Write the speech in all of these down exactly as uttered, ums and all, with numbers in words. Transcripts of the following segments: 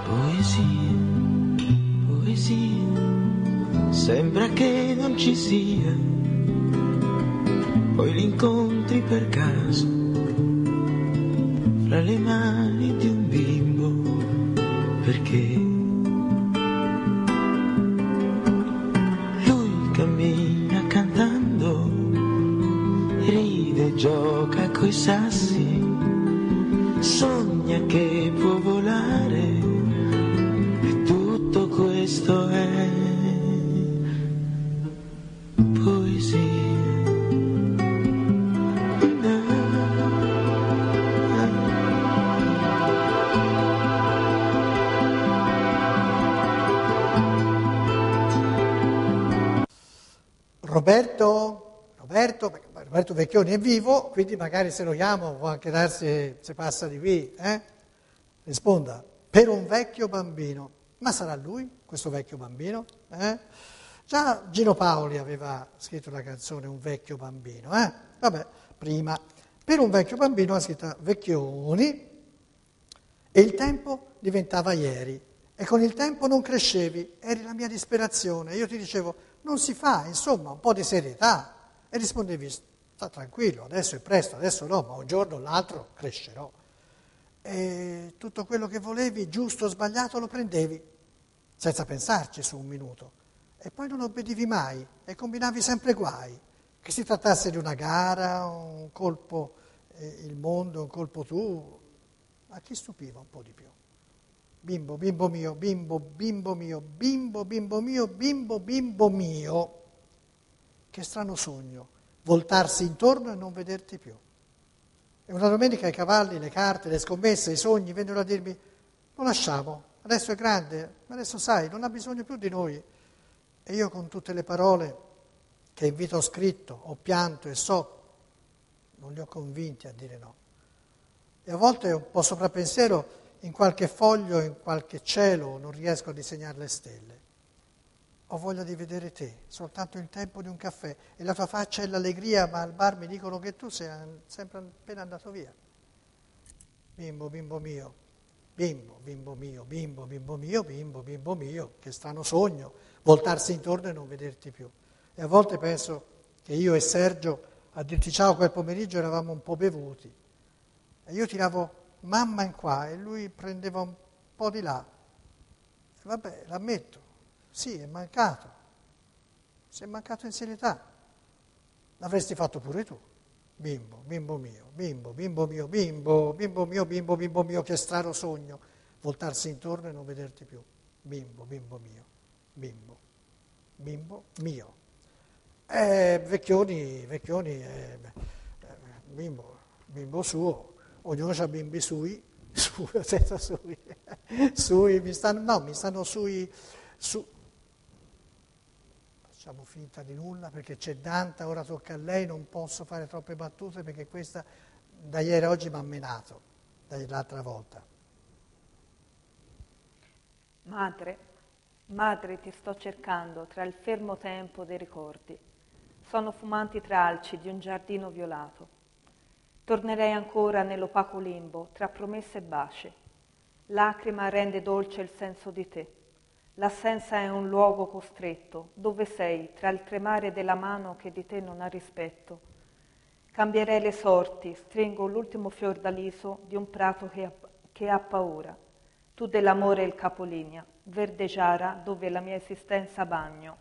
Poesia, poesia, sembra che non ci sia, poi li incontri per caso, fra le mani di un bimbo, perché lui cammina cantando, ride, gioca coi sassi, sogna che può volare, e tutto questo è poesia. Roberto, Roberto, perché Roberto Vecchioni è vivo, quindi magari se lo chiamo può anche darsi, se passa di qui, eh? Risponda, per un vecchio bambino. Ma sarà lui, questo vecchio bambino? Eh? Già Gino Paoli aveva scritto la canzone Un vecchio bambino, eh? Vabbè, prima. Per un vecchio bambino ha scritto Vecchioni e il tempo diventava ieri e con il tempo non crescevi, eri la mia disperazione. Io ti dicevo, non si fa, insomma, un po' di serietà. E rispondevi, sta tranquillo, adesso è presto, adesso no, ma un giorno o l'altro crescerò. E tutto quello che volevi, giusto o sbagliato, lo prendevi, senza pensarci su un minuto. E poi non obbedivi mai e combinavi sempre guai. Che si trattasse di una gara, un colpo eh, il mondo, un colpo tu, a chi stupiva un po' di più? Bimbo, bimbo mio, bimbo, bimbo mio, bimbo, bimbo mio, bimbo, bimbo mio. Che strano sogno, voltarsi intorno e non vederti più. E una domenica i cavalli, le carte, le scommesse, i sogni vennero a dirmi, lo lasciamo, adesso è grande, adesso sai, non ha bisogno più di noi. E io con tutte le parole che in vita ho scritto, ho pianto e so, non li ho convinti a dire no. E a volte un po' soprappensiero, in qualche foglio, in qualche cielo, non riesco a disegnare le stelle. Ho voglia di vedere te, soltanto il tempo di un caffè, e la tua faccia è l'allegria, ma al bar mi dicono che tu sei sempre appena andato via. Bimbo, bimbo mio, bimbo, bimbo mio, bimbo, bimbo mio, bimbo, bimbo mio, che strano sogno, voltarsi intorno e non vederti più. E a volte penso che io e Sergio, a dirti ciao quel pomeriggio, eravamo un po' bevuti. E io tiravo mamma in qua e lui prendeva un po' di là. E vabbè, l'ammetto, sì, è mancato. Si è mancato in serietà. L'avresti fatto pure tu. Bimbo, bimbo mio, bimbo, bimbo mio, bimbo, bimbo mio, bimbo, bimbo mio, che strano sogno. Voltarsi intorno e non vederti più. Bimbo, bimbo mio, bimbo, bimbo mio. Eh, Vecchioni, Vecchioni, eh, bimbo, bimbo suo. Ognuno ha bimbi sui, su, senza sui, sui, mi stanno, no, mi stanno sui, su, facciamo finta di nulla perché c'è Danta, ora tocca a lei, non posso fare troppe battute perché questa da ieri a oggi mi ha menato, dall'altra volta. Madre, madre ti sto cercando tra il fermo tempo dei ricordi, sono fumanti tralci di un giardino violato. Tornerei ancora nell'opaco limbo, tra promesse e baci. Lacrima rende dolce il senso di te. L'assenza è un luogo costretto, dove sei, tra il tremare della mano che di te non ha rispetto. Cambierei le sorti, stringo l'ultimo fiordaliso di un prato che ha, che ha paura. Tu dell'amore il capolinea, verde giara dove la mia esistenza bagno.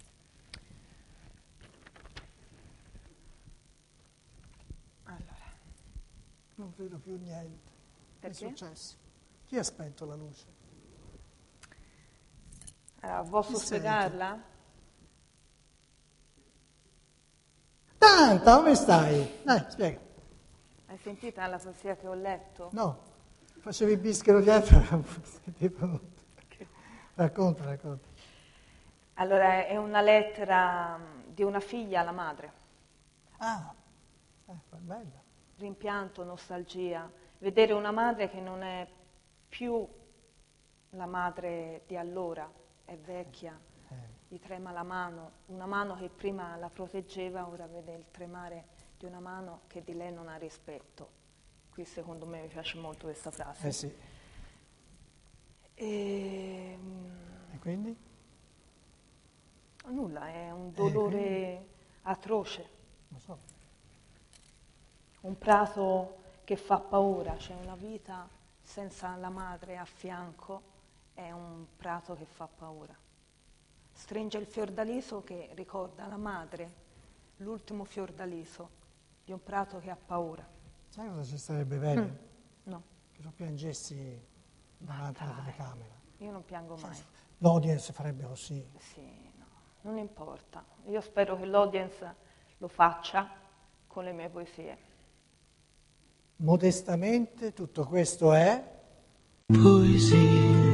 Non vedo più niente. Perché? Che è successo? Chi ha spento la luce? Allora, posso Chi spiegarla? Tanta, come stai? Dai, spiega. Hai sentita la poesia che ho letto? No, facevi il bischero dietro. Racconta, racconta. Allora, è una lettera di una figlia alla madre. Ah, eh, bella. Rimpianto, nostalgia, vedere una madre che non è più la madre di allora, è vecchia, Eh. gli trema la mano, una mano che prima la proteggeva, ora vede il tremare di una mano che di lei non ha rispetto. Qui secondo me mi piace molto questa frase. Eh sì. E, E quindi? nulla, è un dolore quindi? atroce, Lo so. un prato che fa paura, c'è una vita senza la madre a fianco, è un prato che fa paura. Stringe il fiordaliso che ricorda la madre, l'ultimo fiordaliso di un prato che ha paura. Sai cosa ci sarebbe bene? Mm. No, Che tu piangessi davanti alla dai. telecamera. Io non piango mai. L'audience farebbe così. Sì, no, non importa. Io spero che l'audience lo faccia con le mie poesie. Modestamente tutto questo è Poesia.